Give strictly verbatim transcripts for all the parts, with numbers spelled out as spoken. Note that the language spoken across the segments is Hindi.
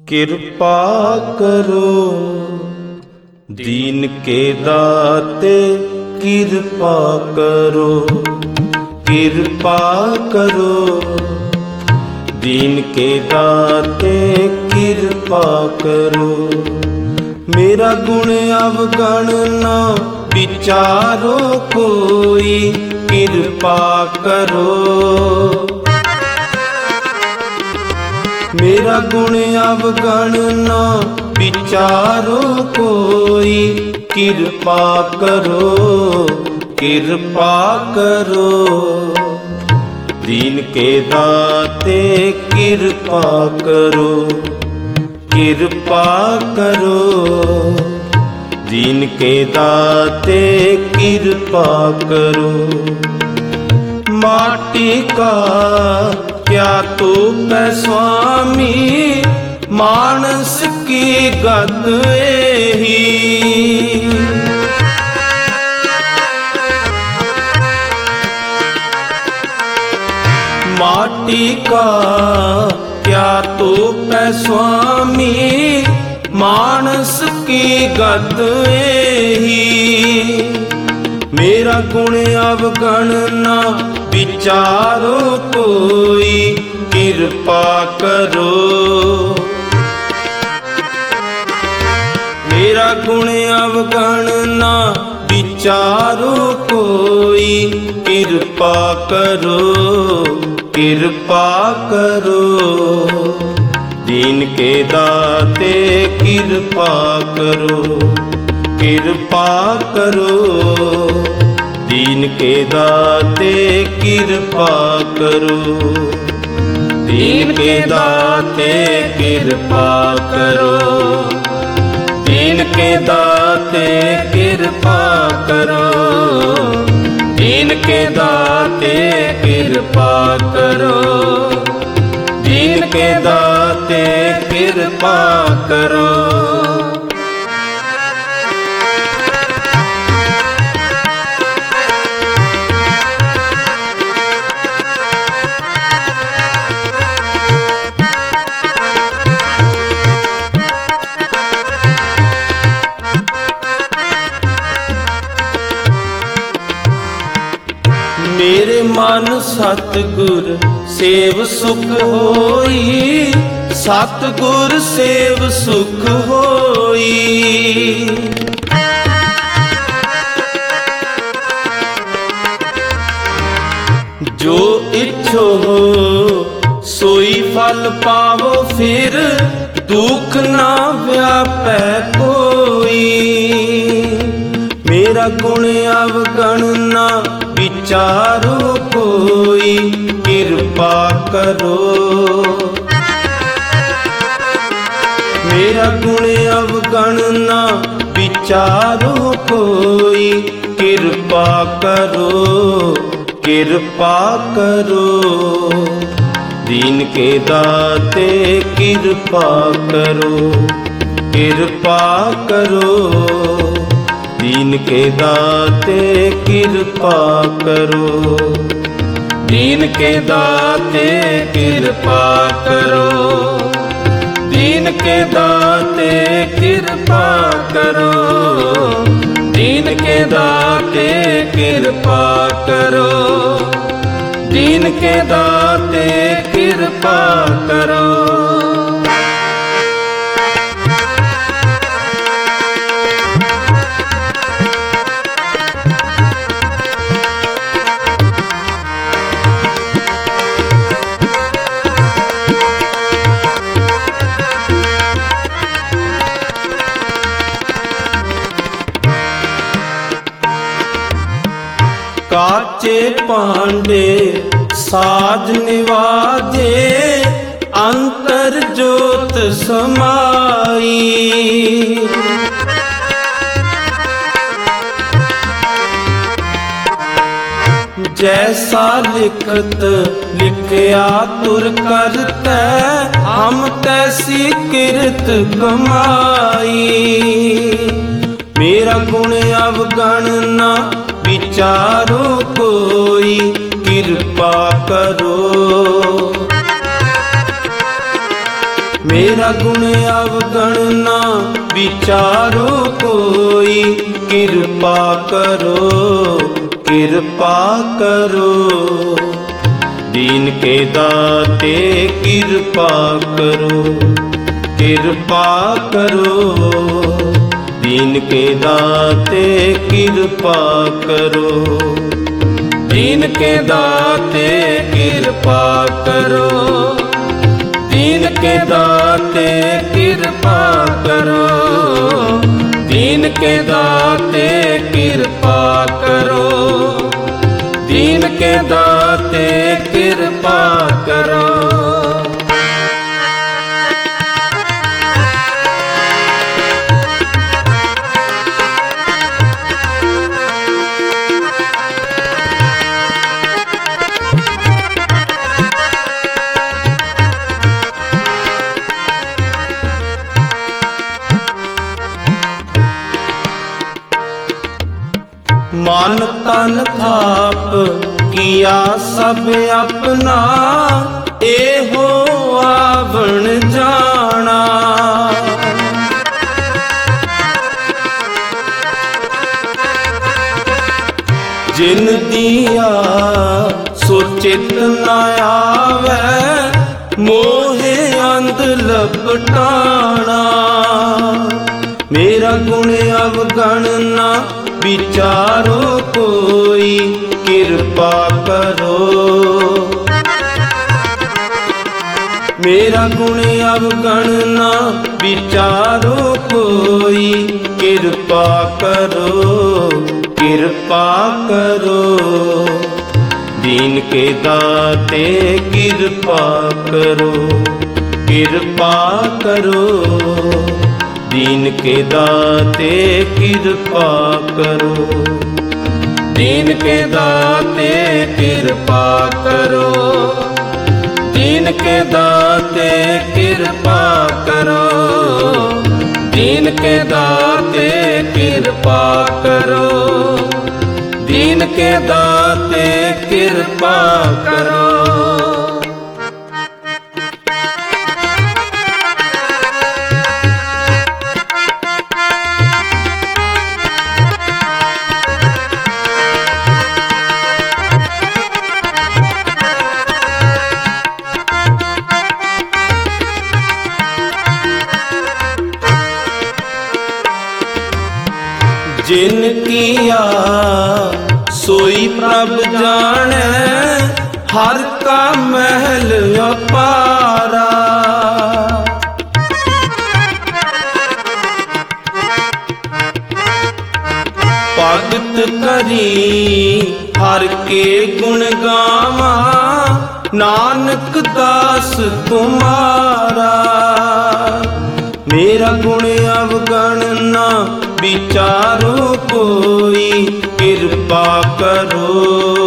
किरपा करो दीन के दाते, किरपा करो किरपा करो दीन के दाते, किरपा करो। मेरा गुण अवगण न विचारो कोई, किरपा करो। मेरा गुण अवगण न विचारो कोई, किरपा करो किरपा करो दीन के दाते, किरपा करो किरपा करो दीन के दाते, किरपा करो। माटी का क्या तो पै स्वामी, मानस की गत एही। माटी का क्या तो पै स्वामी, मानस की गत एही। मेरा गुण अवगण न विचारो कोई, किरपा करो। मेरा गुण अवगण न विचारो कोई, किरपा करो किरपा करो दीन के दाते, किरपा करो किरपा करो दीन के दाते, किरपा करो दीन के दाते, किरपा करो दीन के दाते, किरपा करो दीन के दाते, किरपा करो दीन के दाते, किरपा करो। मेरे मन सतगुर सेव सुख होई, सतगुर सेव सुख होई। जो इच्छो हो सोई फल पावो, फिर दुख ना व्यापै कोई। मेरा गुण अवगण न विचारो कोई, किरपा करो। मेरा गुण अवगण न विचारो कोई, किरपा करो किरपा करो दीन के दाते, किरपा करो किरपा करो दीन के दाते, किरपा करो दीन के दाते, किरपा करो दीन के दाते, किरपा करो दीन के दाते, किरपा करो दीन के दाते, किरपा करो। काचे पांडे साज निवाजे, अंतर जोत समाई। जैसा लिखत लिखया तुर करतै, हम तैसी किरत कमाई। मेरा गुण अवगण न विचारो कोई, किरपा करो। मेरा गुण अवगण ना विचारो कोई, कृपा करो कृपा करो। दीन के दाते कृपा करो कृपा करो। दीन के दाते कृपा करो। दीन के दाते कृपा करो। दीन के दाते कृपा करो। दीन के दाते कृपा करो। दीन के दाते कृपा करो। मन तन थाप किया सब अपना, एहो आवण जाना। जिन दिया सो चित न आवे, मोहे अंध लपटाना। मेरा गुण अवगण ना विचारो कोई, कृपा करो। मेरा गुण अवगण ना विचारो कोई, कृपा करो कृपा करो। दीन के दाते कृपा करो कृपा करो। दीन के दाते कृपा करो। दीन के दाते कृपा करो। दीन के दाते कृपा करो। दीन के दाते कृपा करो। दीन के दाते कृपा करो। जिन किया सोई प्रभ जाने, हर का महल अपारा। भगत करी हर के गुण गावा, नानक दास तुम्हारा। मेरा गुण अवगण ना विचारो कोई, कृपा करो।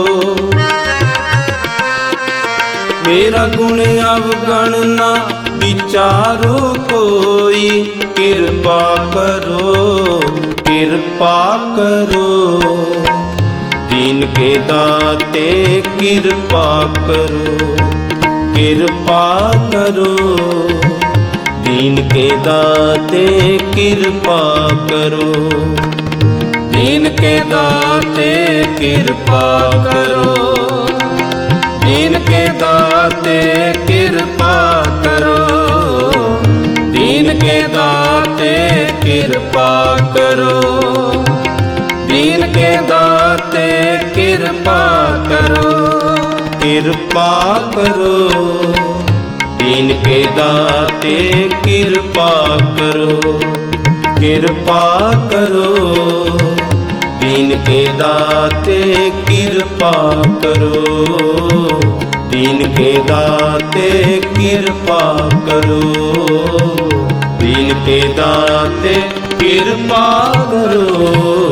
मेरा गुण अवगण ना विचारो कोई, कृपा करो कृपा करो। दीन के दाते कृपा करो कृपा करो। दीन के दाते कृपा करो। दीन के दाते कृपा करो। दीन के दाते कृपा करो। दीन के दाते कृपा करो। दीन के दाते कृपा करो कृपा करो। दीन के दाते कृपा करो कृपा करो। दीन के दाते कृपा करो। दीन के दाते कृपा करो। दीन के दाते कृपा करो।